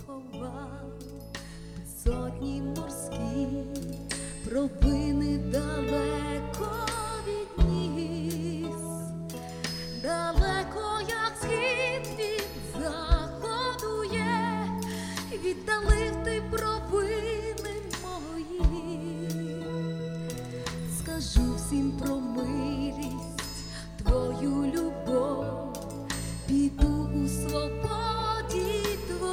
поховав, сотні морські провини далеко відніс, далеко, як схід від заходу є, віддалив ти провини мої. Скажу всім про милість, твою любов, піду у свободі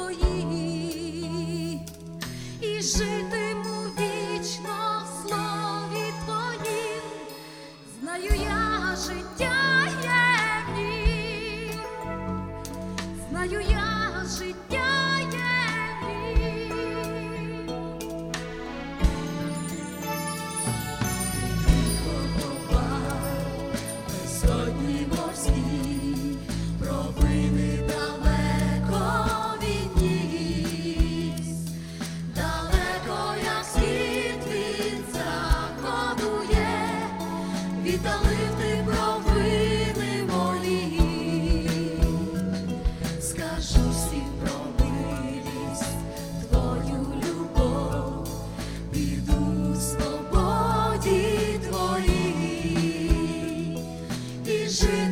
твоїй і житиму вічно в слові твоїм. Знаю я, життя є в нім, знаю я, життя є в нім. Безодні морські провини далеко відніс, далеко, як схід від заходу є, віддалив ти провини мої. Скажу всім про милість, твою любов, піду у свободі твоїй і житиму